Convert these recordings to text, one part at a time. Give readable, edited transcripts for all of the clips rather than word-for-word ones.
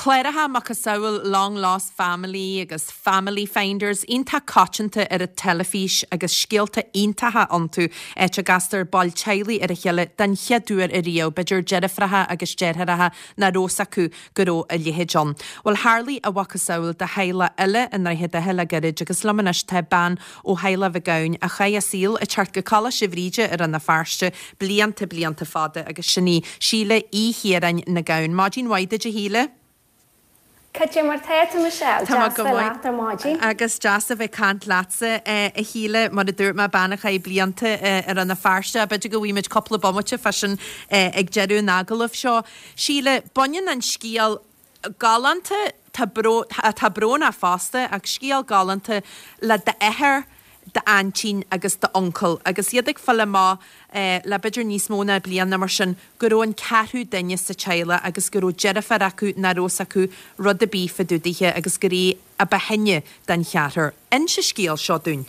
Chléirethe mac a saoil long lost family agus family finders ínta cáitinta ar a telefís agus scialta íntathe antú éit a gastar ball teili ar a cheile den cheadúir a rio beidir jeirifrathe agus jeirtharathe na rósa acu goró a lithe John. Well Harley a wacha saoil de heile eile in raithe de heile garid agus lamanis te ban ó heile bhegaun a chaia síl a teart go cala sibhríide ar an na farste blianta fada agus sinní síle í hiarain na gaun. Máidín waide de híle? Cydje mar teid Michelle, jas fe látar máidí. Agus jas a bheith cant lása a híle mar a dúirt ma banach a blianta ar an na farste a beidir go bhíimiid coppla bommate fashion ag jeú nágalah seo. Síle, bunion an scíal galanta tá brón a fásta ag scíal galanta le de éair de antín agus de oncle agus iadach falla má le beidir níos móna blian na mar sin goró an ceathrú daine sa teile agus goró jeirifar acu na rós acu rud a bí fadúdaithe agus gorí a behinne den cheathar. In se scíal seo dún?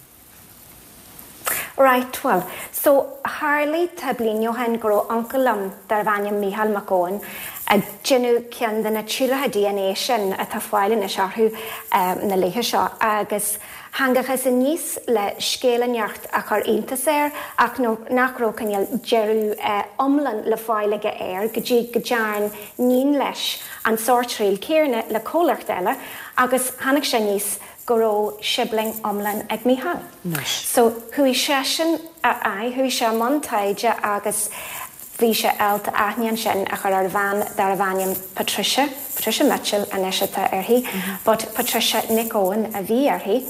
Right, well, so Harley ta blinio hen goró oncle dar bhaine Michal McCowan a genu cean den na tíolathe DNA sin a tá fáilin na searthú na léithe seo agus hangachas in níos le scéalaneacht a chur intaséir ach nachró cinneal jeirú omlan le fáilige air go dtí go dearn níon leis an sórtríil céarna le cólacht eile agus hanach sé níos goró sibling omlan ag Michal. Nice. So hui sé sin hui sé montaide agus bhí sé eilt aithnean sin a chur ar dar a bhainiam Patricia Mitchell a neisita arthaí, but Patricia Nick Owen a bhí arthaí.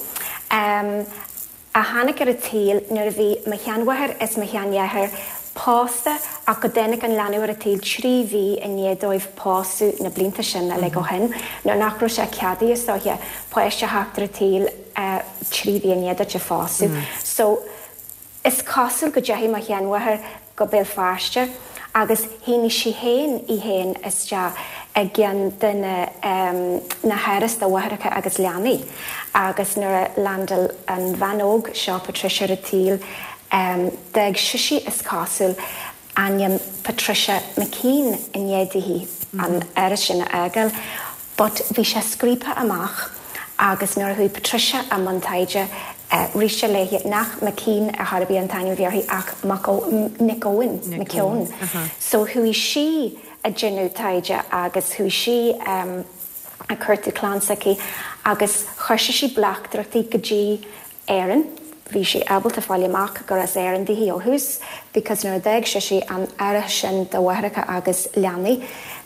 A hanach ar a tíl nuair a bhí ma cheanmhathir is ma cheannéathir pásta a go dénig an leanú ar a tíl tríhí in édóibh pástú na blinta sin a le go hen. nó nachrú sé ceadaí is dóthe páiste heachtar a tíl tríhí in éad a fástú. So is cosúil go deithí ma cheanmhathir go bil fáiste agus híní si héin I héin is de ag gian duna na heiras do wathracha agus leanaí agus nuair landal an bhanóg seo Patricia a tíl deag siisi is cosúil aniam Patricia McKean in éadihí an air sin na agel, but bhí sé scrípa amach agus nuair hui Patricia a montaide ríiste léhi nach McKean a Harbí an tainú bhearthaí ach Nick Owen, McKeown. So hui si a genu taide agus hui si a curtú clánsaí agus chuirse si blachdrachtaí go dtí éireann, bhí si able to fáil amach gur as éireann dihí ó hús, because nuair deag si an aire sin do wathracha agus leanaí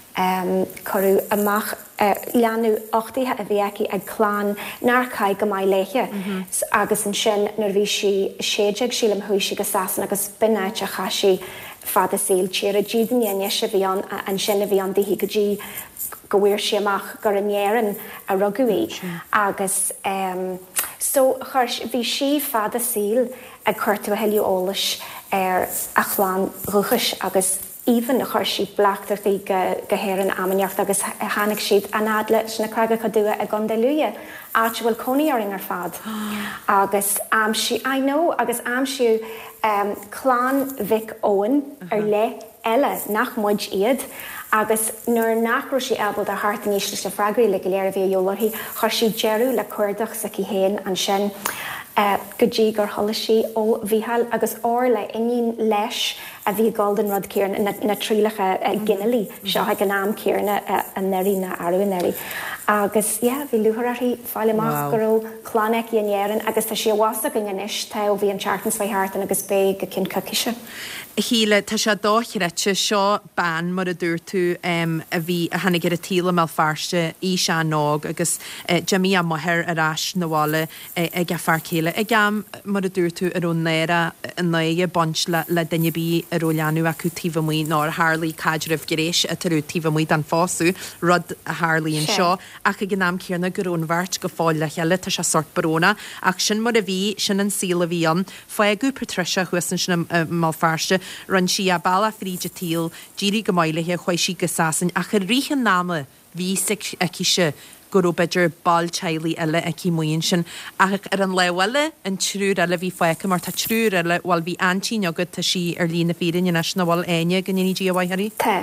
choú amach leanú 8títhe a bhíaici ag chlán náchaid go maiid léithe agus an sin nuair bhí si séideag sílam thuisi go sasan agus binnéite a chaisi fada síl tíar a ddíine se bhí an sin a bhí an dihí go dtí go bhfuir si amach gur an éireann a rugaí agus so bhí si fada síl ag chuirtú a heiliú ólais ar a chláán ruchas agus even a chuirsí blachtartaí go héireann amaineacht agus hánig siad an adla sin na craige cadua a gondaluúa áit bhfuil coníoring ar fad. Agus amsí, I know, agus amsú clán Vic Owen ar le eile nach muid iad agus nuair nachrú sí abal a hart an ísle le fragaí le go léir a bhí jólarthaí chuirsí jeirú le cuardach sa héin an sin go dtí gur tholasí ó bhíhall agus le iníon leis a bhí golden rud céarna na trílacha ginelí seo ag an náam céarna an neirí na airúin agus bhí lutharaí fáil amach goró chlánaic an éireann agus tá si bhasta go inis tá ó bhí an chartans fá háartan agus bé go cin cuciise. Híle tá sé dóchreite seo ban mar a dúir tú a bhí a hanig ar a tíla me farste í se nóg agus Jimmy a mothir arás nóháile ag gefar chéile. Ag am mar a dúir tú arón néire an naige bont le daine bí a róleanú acu tíbhamuí ná Harley cadrih géréis a tarú tíbhamuí an fású rud a Harley an seo ach ag gnám céarna gurrónhhart go fáil le cheile tá se sort baróna ach sin mar a bhí sin an síla bhí an foiagú Patricia chuan sin má farste run si a balla fríide tíl díri go mailethe chuid si go sasan a chu ríchan náma ví a cíise goró beidir ball teili eile a címoíonn sin ach ar an lehaile an trúr eile bhí foiice mar tá trúr eile bhil bhí antín agad tá si ar lína fírin in na bhil aine gan ní dí a bhaithairí?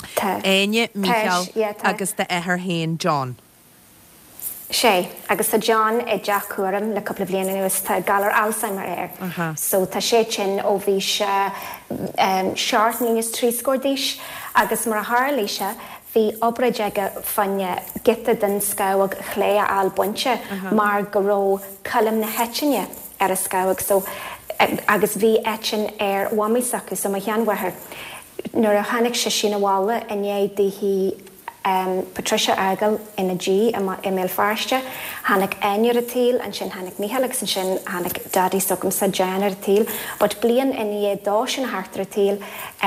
Aine Michael agus de éair hain John. sé agus tá John Jack cuam le coppla bliana nuas tá galar Alzheimer so tá sé sin ó bhí se seart níos trí scórdíis agus mar a háirlíise hí obraide fanne gita den scáag chlé al buinte mar goró colm na hetinne ar a scáag so agus bhí etin wamí sacu so mai cheanhair nuair a hanig se sin bhála iné hí Patricia Agel in a G email farste hannig einir a tíl an sin hannig Michael sin hannig daddy sogum sa Janar tíl but blian in é dá sin hartar tíl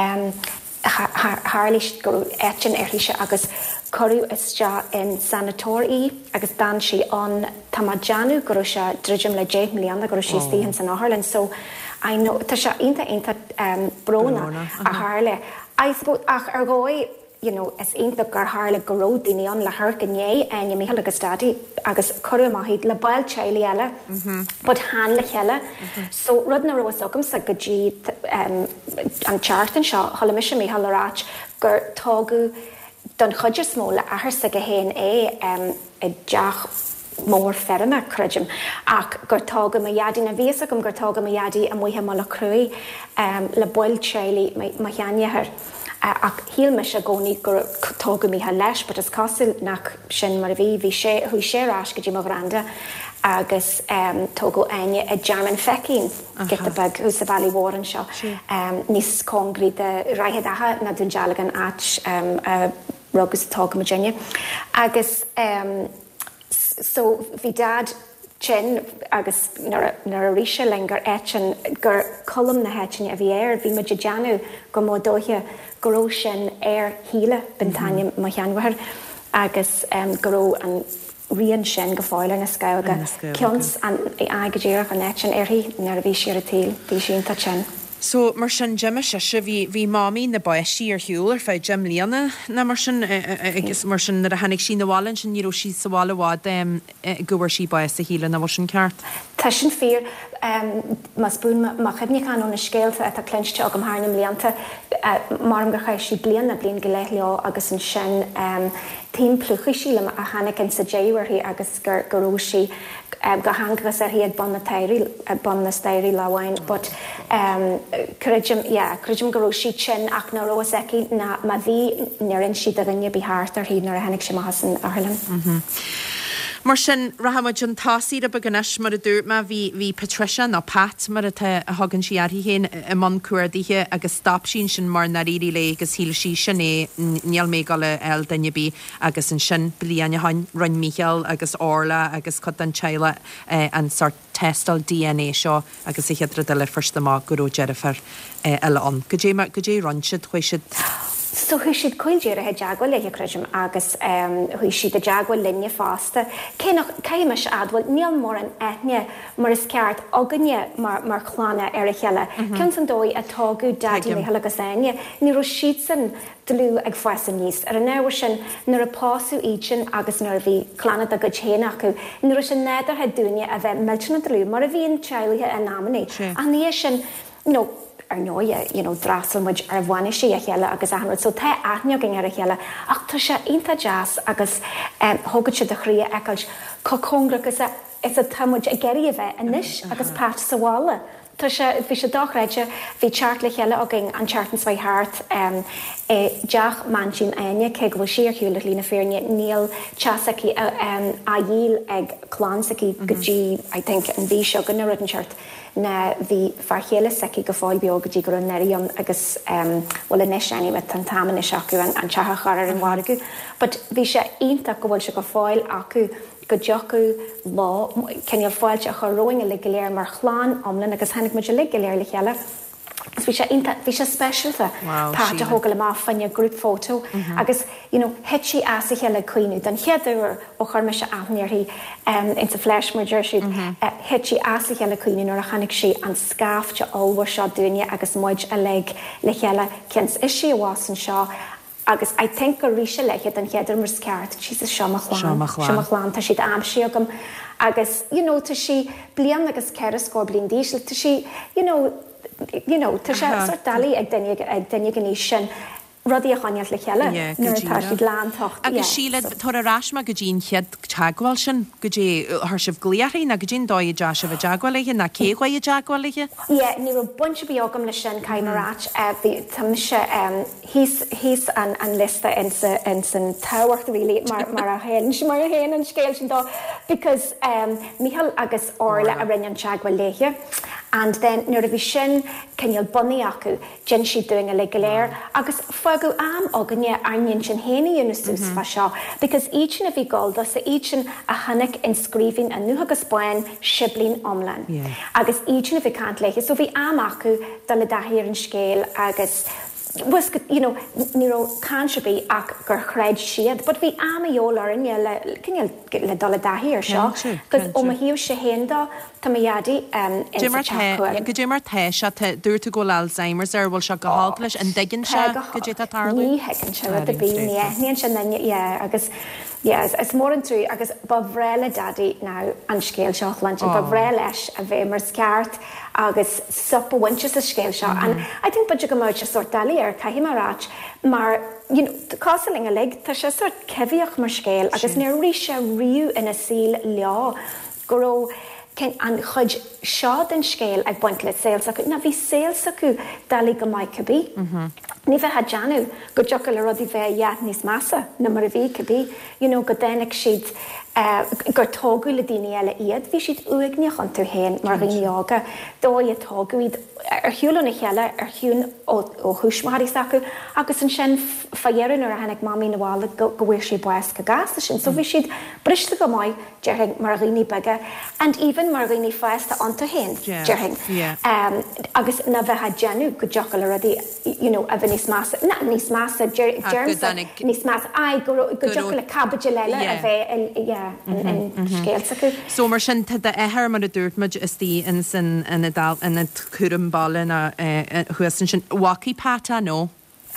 Harlís go etin erhíise agus choú isja in sanatóí agus dan si an Tamajanu go se drijim le 8 million go si stíhan san Ireland so I know tá se inta brona a Harle I suppose ach argói you know, is einta gur hála goró daoine an le thurcané aine Michael agus daddy agus choú maithid le bail teile eile bud hála cheile so rud na roisogam sa go dtí an chartan seo thola mis mí halráit gur tágu don chuidir smó le ahar sa go héin i deach mór ferme crujim ach gur tága ma iadi na bhíasa gom gur tága ma iadi a muithe má le cruí le bail teile ma cheanneair ach híl me se gcónaí gur tóga mí leis, but is cosúil nach sin mar bhí sé chuí sé rás go dtí má bhranda agus tógó aine a German fecín gita bag ús a bhí hóran seo níos congrí de raithe athe na dún dealagan at rugus tóga Virginia agus so bhí dad sin agus nar a ríise lengur etin gur colm na hetin a bhí bhí me deanú go módóthe goró sin híle bentáine má cheanhair agus goró an rion sin go fáile na scága ceans an agadéireach an etin hí nar a bhí siar a tíl bhí sin tá sin. So mar sin Jimime se bhí máí na baisí ar hiúil ar fé Jim líana na mar sin agus mar sin a hanig sin bháin sin níró sí sa bhála bhád gobar sí bais a híle na bh sin ceart. Tá sin fír mas bún má chubne an na scéalta a clinste agam hána líanta mar gur chaid sí blian na blion go leith leo agus an sin tím plucha síle a hanig in sa déhirthaí agus goró sí go hangas ar hiad bon na stairí láhain, but cruidim goró sí sin ach na roas eici na ma bhí nearinn si a rinne bí háart ar hí nar a hanig sem hasan Ireland. Mar sin rahamid an tasí a baganis mar a dúirt ma bhí Patricia ná Pat mar a hagann si arhí hén i man cuairdaithe agus stop sin mar na rií le agus híle sí sin níl mé gal el danne bí agus an sin blianne hain run Michael agus orla agus cod an teile an sort testal DNA seo agus i chedra de le first má goró Jennifer eile an. Go dé ransid chuisiid So hui siad coilgéir a deagháil le cruidim agus hui siad a deagháil linne fásta. Caiime se adhfuil níl mór an etne mar is ceart aganne mar chlána ar a cheile. Cean san dói a tágu dadí na heile agus aine, ní ro siad san dlú ag foisan níos. Ar an éhar sin nar a pású ítin agus nar bhí chlána a go chéine acu, ní ro sin néidir he dúine a bheith miltena dlú, mar a bhíon teilithe a námaní. A ní sin, ar nóia, drasalmuid ar bhaine sí a chéile agus ahanrad, so tá aithneogin ar a chéile, ach tá sé inta jazz agus thugad si de chrí eáil cocóngra agus is a tamid a geirí a bheith inis agus pat sa bhála. Tá sé bhí sé dochreide bhí teart le chéile agin an teartan svai hart deach man sin aine ce go bhfuil siar hiúla lína féirne níl teasaí a dhíl ag chláánsaí go dtí I think an bhí seo gan na rudan teart na bhí farchéile saí go fáil beag go dtí gur an neiríon agus bhfuil inis aine mit an tamanna seacu an teatha charar an bhhagu, but bhí sé ionta go bhfuil se go fáil acu go deacu lá ceal fáilte a choróing le goléir mar chláán omlan agus hanig muid le goléir le cheile. Bhí sé specialta pá a thóga le má fanne grúp fótó agus hetí as a cheile cuiinú den cheadúir ó chuir me se aithníirthaí in sa fleismaidir siad hetí as a cheile cuiinú ar a chanig sé an scáfte óhar seo duine agus muid a le cheile cins is sé bhásan seo agus I think go ríise leiche an cheadidir mar sceart sí a seamachláán tá siad amsí agam agus tá si blian agus ceir scór blin díisle tá si tá sé dalí ag daine gan níos sin rudí a chaneal le cheile nuair atá siad lántocht. Agus síle tar a rásma go dín chead teagháil sin go dé th sibh gléirí na go dín dóid de se bh deagháilige na céhhaid deagháilige? Ie, ní bh bunse beagam le sin caiimarát hís an lista in san táhacht rilí mar a hen mar a hen an scéil sin dá because Mícheál agus orla a rinnean teagháil léige. And then nuair a bhí sin cinneal bunaí acu gin si doing a le goléir agus fogu am aganne ainin sin héna únasús fa seo because each and every gold does each and a hannic in scríbhín a nu agus buin siblín omlan. Agus each and every cant leiche so bhí am acu dá le dahíar an scéil agus was níró canseabí ach gur chreid siad, but bhí am eolar in le dul a dahíar seo gus ó ma hiú sé hénda tá iadi go dé mar the se dúirta go Alzheimer's ar bhil se go háplas an diggin se go dé a tarla? Ní hecinn se a bí níon sin agus is mór an trú agus ba bhréile dadí ná an scéil seach lein ba bhré leis a bheith mar sceart agus suppa winches a scéil seo. And I think budget go muid a sort dalí ar caihí marráit mar cásaling a lig tá sé sort cehiíoch mar scéil agus ní rí se riú ina síl leá goró an chud seo den scéil ag buint le sales acu na bhí sales acu dalí go maiid cabbí. Ní bheith had deanú go deocha le rudí bheith iad níos massa na mar a bhí cabbí, go déananig siad gur tógu le daine eile iad, bhí siad uigneach an tú héin mar riíága dói a tóguid ar hiúlan na cheile ar hiún ó thuismarí acu agus an sin faéann ar a hanig mamí na bhála go bhfuir si buas go gas sin, so bhí siad brista go maiid dearing mar rií bege and even mar rií feista ananta héin dearing. Agus na bheith had deanú go deocha le rudí a bheith níos massa níos massa níos massa go deocha le cabbage leile a bheith in scéil acu. So mar sin de éair mar a dúirtmuid is tí in san in chum ballin a chuan sin waci pata nó?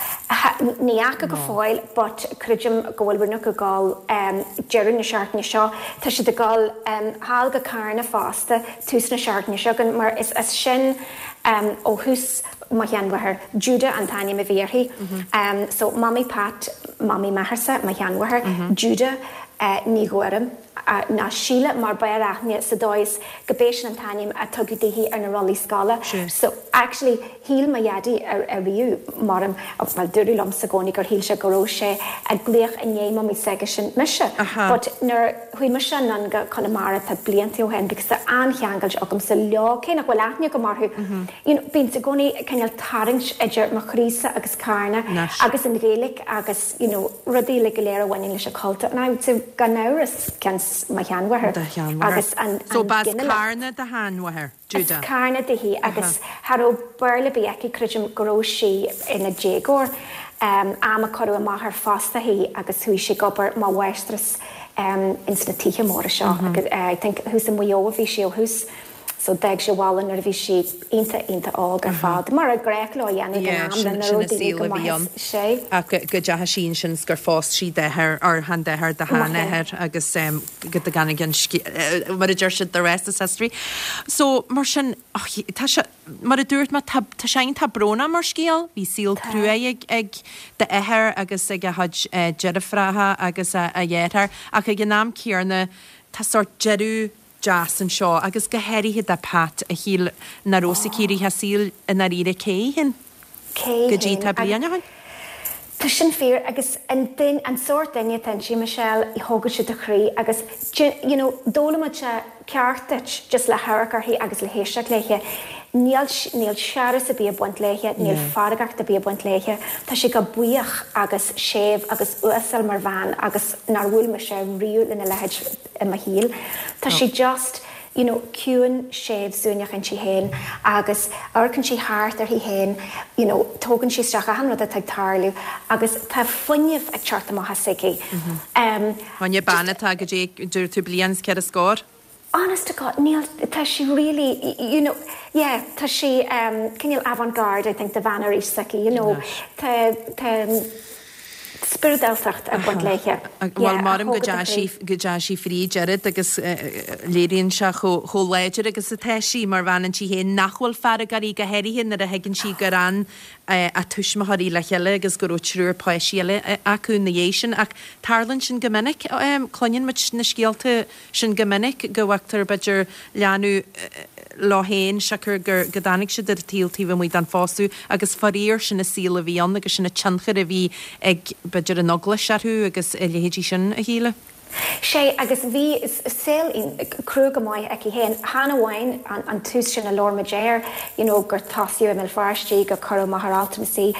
Ní acha go fáil, but cruidim ggóilbúna go gáil dearan na seaartne seo, tá si de gáil háil go carna fásta tús na seaartne seo gan mar is sin ó hús má cheanmhair Juda an taine a bhíorthaí. So Mami Pat, Mami Maharsa, má cheanmhair Juda ní ghuirim ná síle mar bearachne sa dóis gobéis an tanim a tugadíhí ar na rolí scala. So actually híl ma iadi a riú marm of mal dúrú lom sa gcónig gur híl se goró sé a gléach a néim mi seige sin mise. But nar hui mar sin an go Connemara tá blianttí ó hen because tá ancheangail agam sa leá cé nach bhfuil aithne go marthú. Bín sa gcónaí cinneal tarings idir mar chrísa agus carna agus an rélik agus rudí le go léir bhain leis a culta. Ná gan náras cans ma cheanmhair agus so bas carna de hanmhair Juda carna de hí agus haró burla bí eici cruidim goró si ina dégór ama choú a maithar fásta hí agus thuí sé gobar má weistras ins na tíe móra seo agus I think hús an muo bhí sé ó hús so deag sé bhálan ar bhí si inta ág ar fád mar a gréic le dhéanana sé a go dethe sin sin gur fás si déthir ar han déthir de hánéthir agus go a ganigin mar a dúir si de rest a sestrí. So mar sin mar a dúirt tá sein tá brona mar scéal, hí síl cruúig ag de éthir agus ag a had jeadafratha agus a dhéthir ach ag gnám cíarna tá sort jeadú jazz an seo agus go heirithe de pat a híl na Rosicíri ha síl in a ríre céhin go dtí tá blianahain. Tá sin fear agus an sort daine ten si Michelle I thógad si de chrí agus dólamid se cearteit just le tharacarthaí agus le héisteach léiche níl searas a bí a buint léiche, níl faragacht a bí a buint léiche, tá si go buíoch agus séh agus uasal mar bhean agus nar bhfuil me sé riú lena leid I ma híl. Tá si just ciúin séh súneach an si héin agus orcan si háart ar hí héin tógann si stracha han rud a teag tarliú agus tá funineh ag teart amach hasigi. Haine banna tá go dúir tú blians ce a scór? Honest to God, Neil, tá si really, tá si cinneal avant-garde, I think, the Vannery Seki, Spiridaltacht a bud leiche. Well marm gojashi free Jared agus léironn se choléidir agus a teisi mar bhanan si hé nachhfuil fer garí go heiríhin ar a heginn si go ran a tuismathaí le cheile agus go trúr poisiile acu na dhééis ach tarlann sin gomininic cloinn mit na scialta sin gomininic gohhaachtar beidir leanú láhéin secur gur godanig se ar tíaltíh mu an fáú agus faríir sin na síla bhí an agus sinna tchar a bhí ag beidir an ogla seú agus léhédí sin a híle. sé agus bhí sil cruúg go maiid ag héin Hanahhain an tús sin a Lormadéir gur tasíú mil farstí go chu maharaltamasí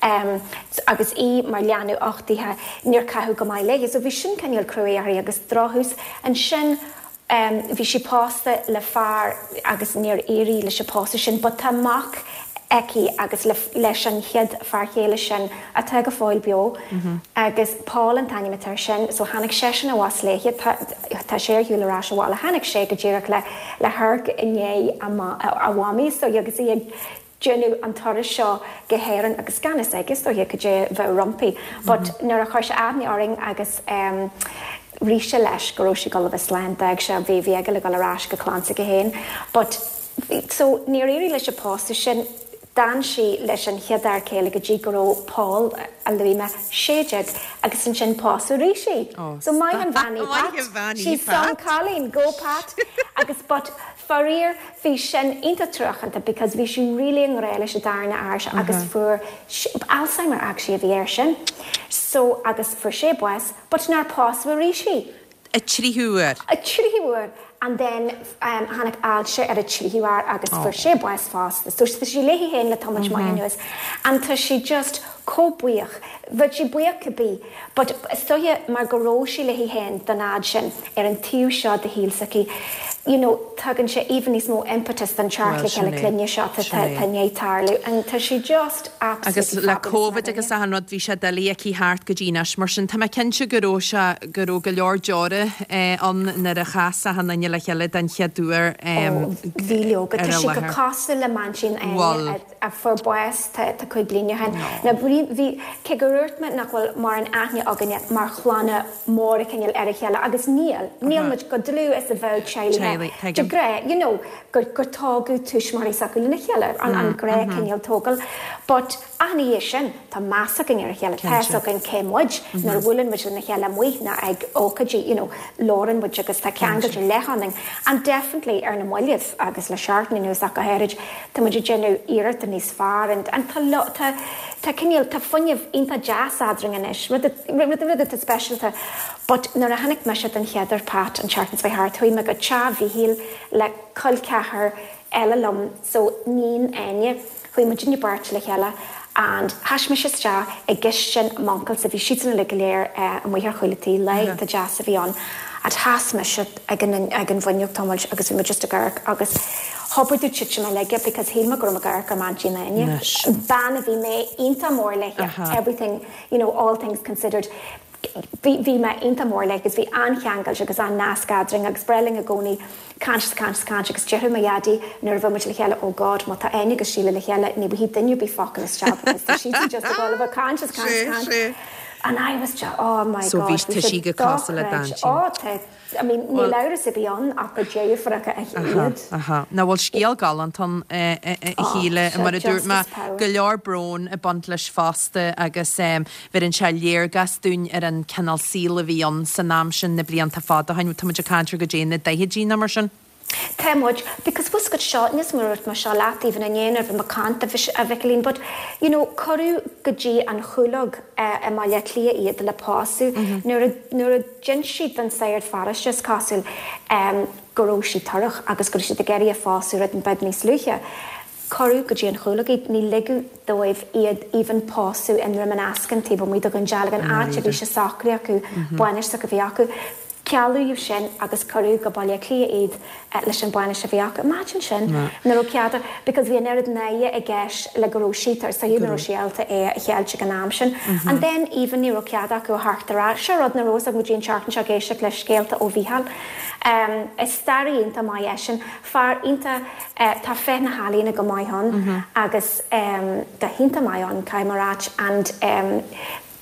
agus í mar leanú 8títhe níor caithú go maiid legus so bhí sin ceil cruúéirí agus drothús an sin bhí si pásta le fear agus níor éirí leis sepásta sin, ba táach Eki agus leis an chiad farchéile sin a te go fáil bio agus Paul an taine tar sin so hanig sé sin a was léiche tá sé hiúlerá bháil a hanig sé go ddíach le thug inné a bhhamí so agus iad Jennu an tar seo gohéan agus ganas agus ó go dé bheith rompi, but nuair a chuir se aithní áring agus ríise leis goróisi go bheith sláinte se bhí aige le go lerás go chlánsa go héin, but so ní éirí leis sepásta sin Dan si leis an cheadar céile go dtí goró Paul a luime séideag agus an sin páú ríisi. So mai an bhaní Pat, sí san Colleen go Pat agus but farír hí sin inta trachanta because bhí sin rilí an réile se darna air agus fuair Alzheimer actually a bhí sin. So agus fuair sé buas, but nar páú ríisi. A tríhuair. A tríhuair. And then hannig alse ar a tríhuair agus fuair sé buas fásta. So si léhí héin le Thomas Mayanus. And tá si just cóbuíoch, bheit si buíoch go bí. But stoie mar goróisi léhí héin den nád sin ar an tíú seo de hílsaí. Tugann sé even níos mó impetus than Charlie le clinne seo tanétarlú, and tá si just absolutely agus le COVID agus a hanrod bhí sé dalíí hart go ddínas mar sin tá cinse goró go leor deore an nar a chas a hanne le cheile den cheadúir bhíleo go si go casa le man sin a for buas tá chuig líne hen. Na bhí ce goúirt me nachhfuil mar an aithne aganne mar chlána mór cinil ar a cheile agus níl mu go dlú is a bheith teile. De gré, gur tágu tuis marí sacu na cheile an gré cinil tógal, but aní sin tá másach in ar cheile teach an céimmuid nar bhfuilin mu na cheile muoithna ag ócadí láran bud agus tá ceangail lehanning, and definitely ar na muiliad agus le seaartní nuas a gohéid tá muidir genú iirecht a níos fearr and tá cinil tá funineh inta jazz adring inis rud a specialta, but nuair a hanig meise an cheadar Pat an Chartans by Heart thuí me go teabhí híl le col cethir eile lom so níon aine chuoi mu dinne bart le cheile and has me sé a gist sin mancail sa bhí sian le goléir a muothar chuiletí le a jazz a bhí an a has me si ag an bhainneocht táil agus bhí just a ggurc agus Hobberú chiche me leige because hí me grom a ggurc a manchi naine. Ban a bhí mé inta mór leiche everything, all things considered. Bhí me inta mór legus bhí ancheangail agus an nascadring agus breling a gcónaí cantas agus dearú ma iadí nuair bh muid le chéile ó God má tá aine go síle le chéile ní bhí dainniu bí fachan is teab because she just a gola bh cantas. And I was just, oh my God. So bhí she go casa le dancing. I mean, ní leir sa bhíon ach go déir fracha a chiad. Na bhfuil scéal galantan híle mar a dúirt me go leor brón a bant leis fásta agus bhir an se léir gasún ar an canal síla bhíon san náam sin na blianta fád a hainú tuidir cantar go déana daithidí na mar sin. Temuch, because was got shot in this mirror ma shalat even a yen of macanta fish a veclin, but coru gaji and hulog a malia eat la pasu, nor a gensheet than sayed farish just castle goroshi tarach, agus goroshi the geria fasu at bedni slucha. Coru gaji and hulog ni legu the wave even pasu and remanaskan table with the gunjalagan archavisha sakriaku, buanish sakaviaku. Cealú yw sin agus corú go bailile clia iad leis an báine se bhíach. Imagine sin nar ó ceadar, because bhí nerid naie a gceis le go sítar sa dú nar ó síalta a chealte gan náam sin. And then even ní ó ceadach go hartará, se rud na rós a go dín chartan se géiste le scéalta ó bhíhal. Is starí inta mai sin, far inta tá fé na hálína go mai hon, agus da hinta mai an caiimarát and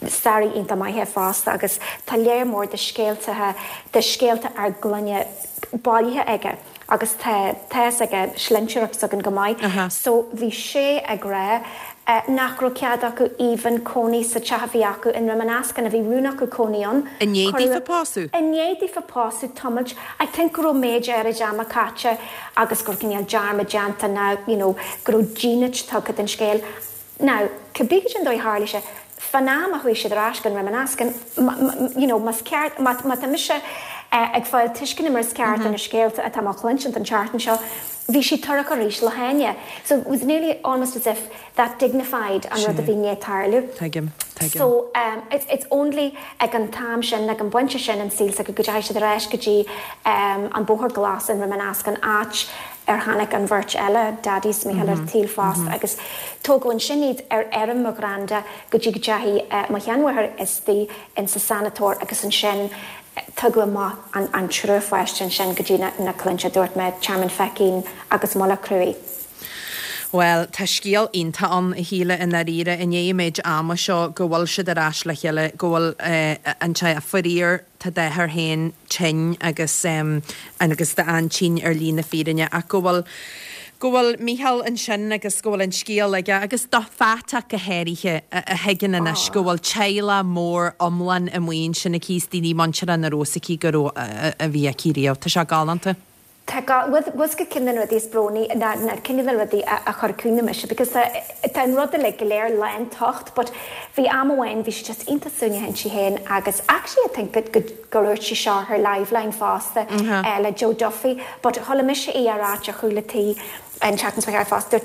Sari inta mai he fast agus tá léir mór de scéalta ar glunne bailithe aige agus tes aige slinseach sa an gomaid. So bhí sé ag ré nachró cead acu even cóní sa tehaí acu in Ramanascan a bhí rúna acu cóníon. Inéadí fa pású? Inéadí fa pású tomid. I think gro méid ar a jama caite agus gur cinneal jarma janta na, gro gínit tugad an scéal. Now, cybígid an dói hála sé, fanám a hui sé drás gan Ramanascan, mas ceart, mat a mise ag fáil tuiscin mar ceart an a scéalta a tam chlinchant an chartan seo, bhí si turach a rís le haine. So it was nearly almost as if that dignified an rud a bhí ní tarlú. Tagim. So it's only ag an tam sin ag an buinte sin an síl ag go godáis a reis gotí an bóthar glas in Ramanascan áit ar hannig an bhirt eile dadís mé heile tíl fast agus tógóin sinníd ar erim mo granda gotí godáhí má cheanmhair is tí in sa sanatór agus an sin tugla má an trúfhaistin sin gotí na clinse dúirt me Chairman Fecín agus Molla Cruí. Well, tá scíal ionta an híle in ríre in méid ama seo go bhfuil siad arás le chéile go bhfuil an te a foríir tá déthar hain tin agus de antín ar lína fírinne a go bhfuil Michael an sin agus go bhfuil an scíal aige agus do fata go héirithe a hegan inis go bhfuil teile mór omlan a mhaon sinna cís daoine mansear an na rósaí go a bhí a círíomh. Tá se galanta? Was go cinan rudí broni na cinan rudí a chorcúna meise, because tá rud le go léir lein tocht, but bhí amhain bhí si just intasúne hen si hen agus actually I think goúirt si seo her liveline fásta le Joe Duffy, but thola meise arát a chuúlatí an chatans ar fásta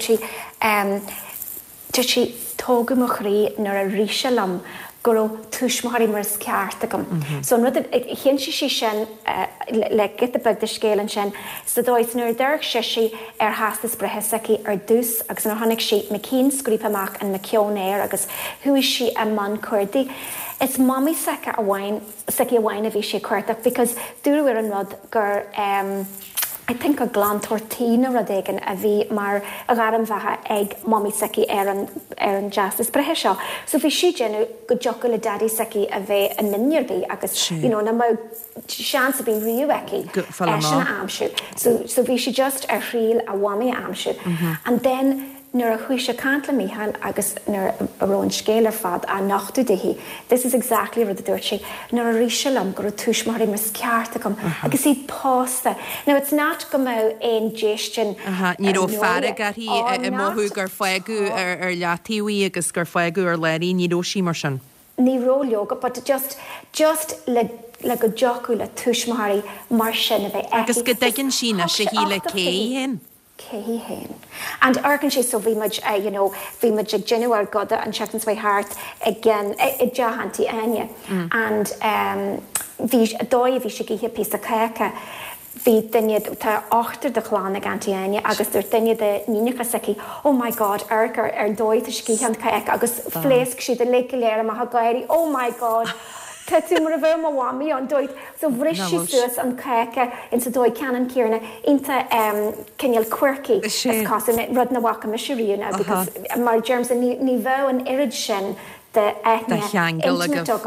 dúirt si tóga mo chrí nar a ríise lam go túismáí mar ceart agam. So chin si sin le get a bag de scélan sin, sa dóid nuair deirg si ar hastas brehesaí ar dús agus an tháinig si me cín scrípamach an na ceonéir agus thuí si a man cuairdaí. It's mommy seci a bhhain a bhí sé cuairteach, because dúir an rud gur I think a glán tortína radégan a bhí mar a garan bhethe ag mommy seci ar an justice brehe seo. So bhí si genú go joca le daddy seci a bheith a ninnearbí agus na má seans a bhí riúheici sinna amsú. So bhí si just ar riil a wami amsú. And then nuair a chuise cantla Michael agus nuair a rón scélar fad a nachtú dihí. This is exactly rud a dúirt si. Nuair a ríise lam gur túismarí mas cearta gom agus iad pásta. Now it's not go mó ein gestion. Ní ó fearra garthaí i mothú gur foigu ar leatíí agus gur foigu ar leirí ní ó sí mar sin. Ní róleoga, but just le go jocu le túismarí mar sin a bheith. Agus go daginn sína sé híle cé hen. Cé hen. And argan sé so bhí muid bhí muid ag genuar goda an Chatans Way Heart again I jahanti aine. And dói bhí sé gíthe pí a céca. Bhí duine tá 8 de chláán ag antiaine agus dúir duine de nínecha seci, oh my God, argar ar dóid a scíhan céca agus phléasc si de léir a gaiirí, oh my God. Tú mar a bheith má wami an dóid, so bhris si suas an céca in sa dóid canan cíarna inta cinneal quirky is cásan rud na wacha misisiúna, because mar germs a ní bheith an irid sin de cheangal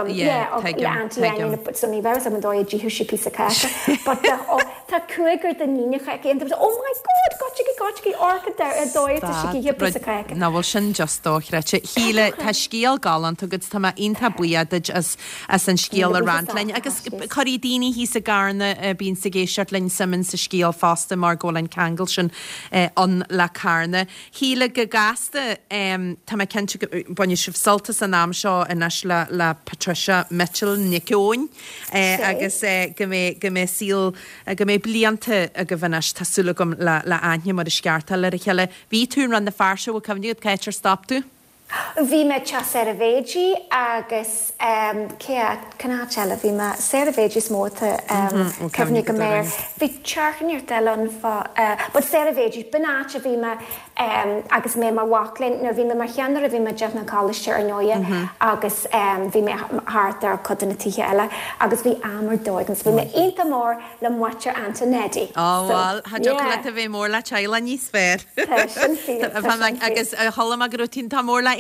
anti so ní bheith am an dóid dí thuisi pí a céca. But tá cuaiggur den nínecha ag oh my God, gotchi orcha a dóid a si pí a céca. Na bhfuil sin just dóchreite. Híle tá scíal galant agus tá inta buiadiid as an scíal a rantlein. Agus choí daoine hí sa garna bín sa géisiart lein simman sa scíal fásta mar ggólainn Kangel sin an le carna. Híle go gasta tá cinnte buine sibh soltas an náam seo inis le Patricia Mitchell Nicóin agus go mé síl go mé blianta a go bhanis tásúla gom le aine mar a scearta le cheile. Bhí tún ran na fearse bh cemniúd caiitir stopú? Bhí me te Cervégi agus canáteile bhí me Cervégi smóta cefnig go méir. Bhí tearchanir delan but Cervégi benáte bhí me agus mé mar walklin nar bhí me mar cheanar a bhí me deach na cáiste ar nóia agus bhí me háart ar codan na tíe eile agus bhí amar dóigans. Bhí me inta mór le muir Antonetti. Bháil, ha jo le a bheith mór le teile níos fér. Agus tholam a grútín tá mór le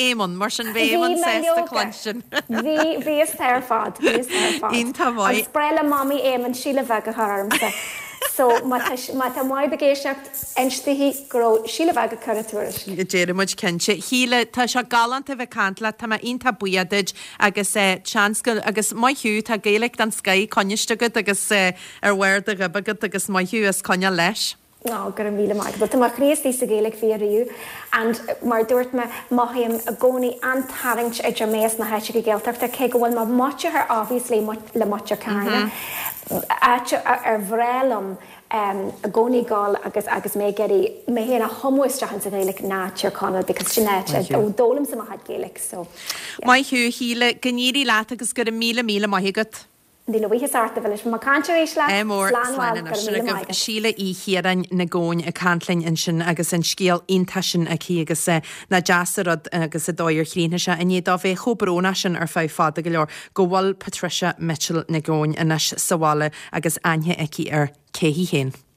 émon mar sin bhéman sésta chlansin. Bhí is tar fad. Ínta bhaid. An spreile mamí éman síle bheith a tharmsa. So má tá máid a géisiocht einstihí go síle bheith a chuirtúris. Déir muid cinse. Híle tá se galanta bheith cantla tá ínta buiadiid agus seanscail agus maithú tá géalaigh an Sky coinistugad agus ar bhhair a gabagad agus maithú as coine leis. No, gur an míle maig, but má chríos tí sa géalaigh fiú and mar dúirt me maithíim a gcónaí antarint idir méas na heite go géalteachta cé go bhfuil mar mate ar obviously le mate carna. Ar bhrélam a gcónaí gáil agus mé geirí mé héana homoisteach an sa géalaigh nátear conal because sinnéit ó dólam sa maithad géalaigh so. Maithú híle gníirí leat agus gur míle maithigad. Dí le bhíhis arta bhfuil má cantaréis le mór síle í chéan na gcóin a cantlainn in sin agus an scéal intasin a cí agus na deasarad agus a dóir chríne se a ní dá bheith chobróna sin ar fáh fada go leor go bhfuil Patricia Mitchell na gcóin inis sa bhála agus aithe aici ar céhí héin.